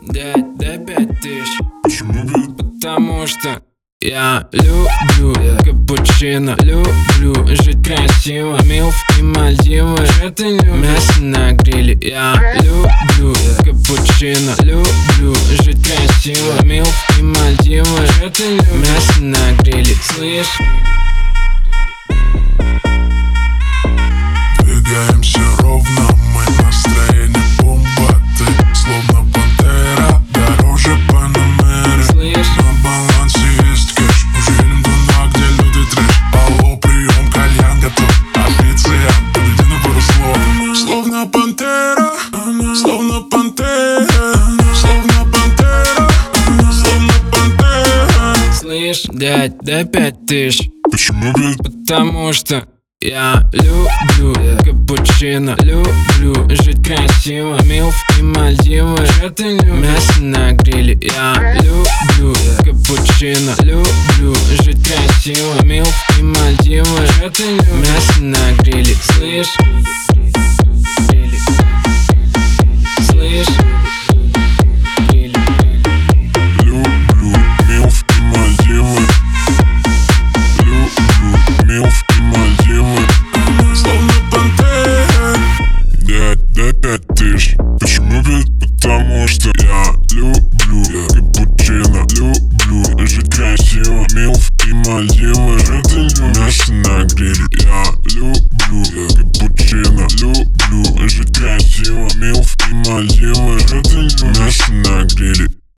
Дай 5000. Почему без? Потому что я люблю капучино, люблю жить красиво, милф и Мальдивы. Что ты любишь? Мясо на гриле. Я люблю капучино, люблю жить красиво, милф и Мальдивы. Что ты любишь? Мясо на гриле. Слышь? Двигаемся ровно, мы настроение бомба. Ты словно пантера, дороже Панамеры. Слышь? На балансе есть кэш, уже едем туда, где люди трэш. Алло, прием, кальян готов, официант, подойди на пару слов. Словно пантера, словно пантера, словно пантера, словно пантера. Слышь, дядь, дай 5000. Почему без? Потому что я люблю капучино, люблю жить красиво, милф и Мальдивы. Что ты любишь? Мясо на гриле. Я люблю капучино, люблю жить красиво, милф и Мальдивы. Что ты любишь? Мясо на гриле. Слышь? Слышь? Люблю милф и Мальдивы. Люблю милф и Мальдивы. Словно пантера. Дай 5000. Почему без? Потому что я люблю капучино, люблю жить красиво, милф и Мальдивы. Мясо на гриле. Я люблю